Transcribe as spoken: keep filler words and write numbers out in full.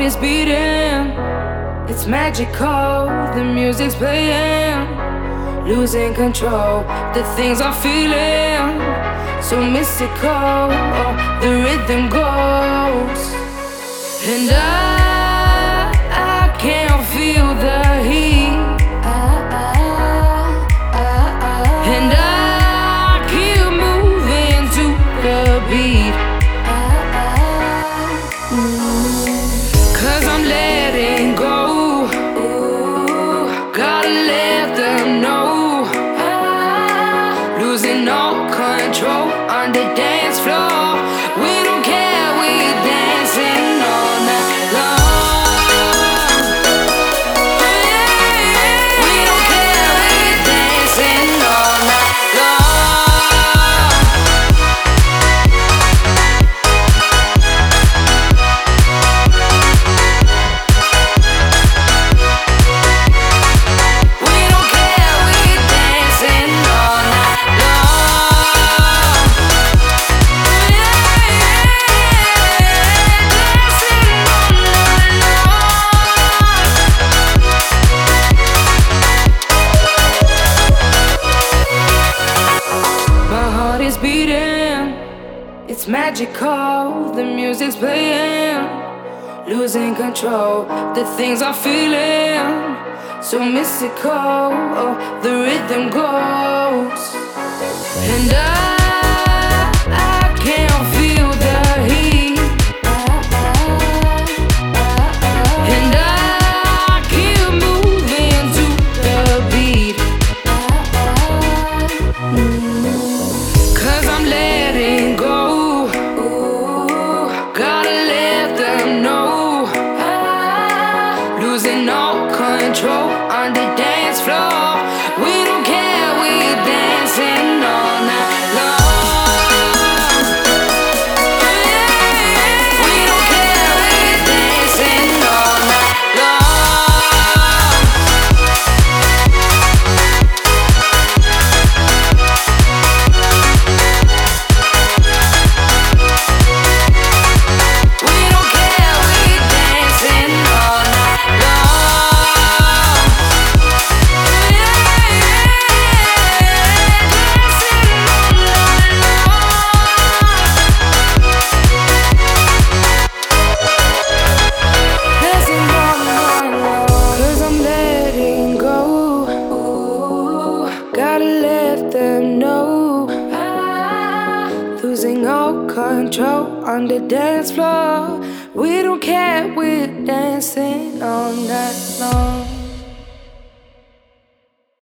is beating, it's magical. The music's playing, losing control. The things I'm feeling, so mystical. Oh, the rhythm goes, and I, I can't feel the heat. And I keep moving to the beat. Cause I'm letting go. Gotta let them know. Losing all control on the dance floor. We don't care, we dancing all night long. We don't care, we dancing all night long. We don't care, we dancing all night long. My heart is beating, it's magical. The music's playing, losing control. The things I'm feeling, so mystical. Oh, the rhythm goes, and I, I can't feel the heat. And I keep moving to the beat. Cause I'm letting go. Gotta let them know. Losing all control on the dance floor. We don't care, we dancing all night long. We don't care, we dancing all night long. We don't care, we dancing all night long. Dancing all night long. Cause I'm letting go. Gotta let them know. Losing all control on the dance floor. We don't care, we're dancing all night long.